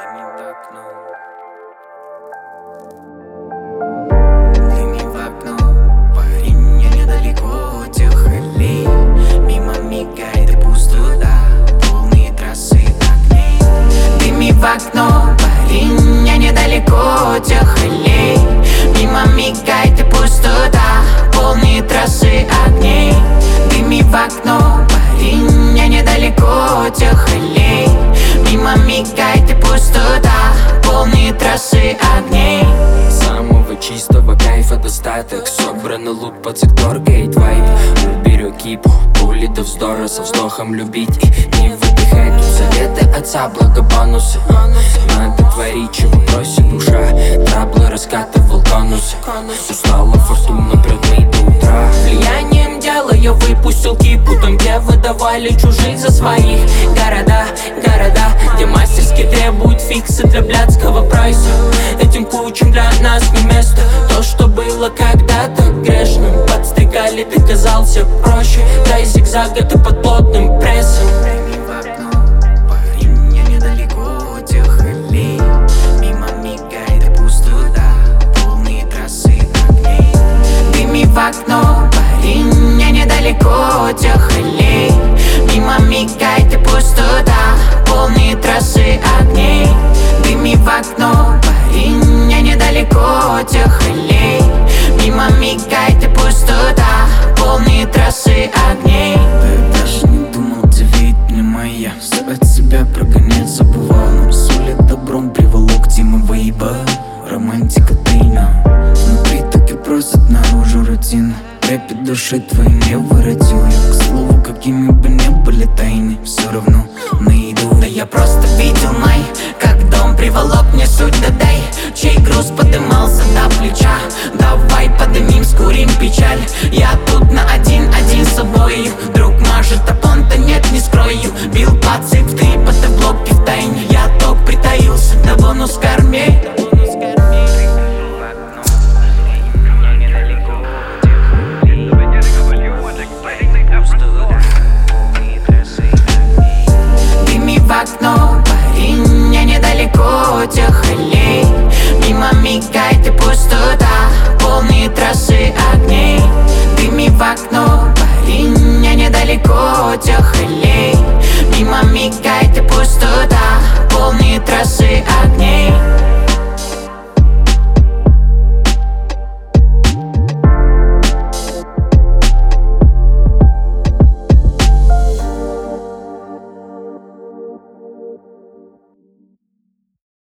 Дыми в окно, парень, я недалеко от тех аллей. Мимо мигает и пустота, полные трассы огней. Дыми в окно, парень, я недалеко от тех аллей. Мимо мигает и пустота, полные трассы огней. Дыми в окно, парень, я недалеко от тех аллей. Мимо мигает и пустота, полные трассы огней. Самого чистого кайфа достаток, собранный лут под сектор гейт-вайп. Беру кипу, пули до вздора, со вздохом любить и не выдыхать. Тут советы отца, благо бонусы. Надо творить, чего просит душа. Траблы раскатывал конусы. Устала фортуна, прет мои до утра. Влиянием дела я выпустил кипу, там, где выдавали чужих за своих. Города, где мастерски требуют фиксы для блядского прайса. Этим кучам для нас не место. То, что было когда-то грешным, подстригали, ты казался проще. Дай зигзага, ты под плотным прессом. Дыми в окно, парень, я недалеко от тех аллей. Мимо мигает и пустота, полные трассы огней. Дыми в окно, парень, я недалеко от тех аллей. Мимо мигает и пустота, полные трассы огней. Дыми в окно, парень, я недалеко от тех аллей. Мимо мигает и пустота, полные трассы огней. Я даже не думал, где видеть мне моя. От себя прогонять забывал, но сулит добром приволок Дима Вейба. Романтика тайна, внутри так и просят наружу рутина. Рэпе души твоей не воротил я. К слову, какими бы ни были тайны, все равно найду. Да я просто видел май, как дом приволок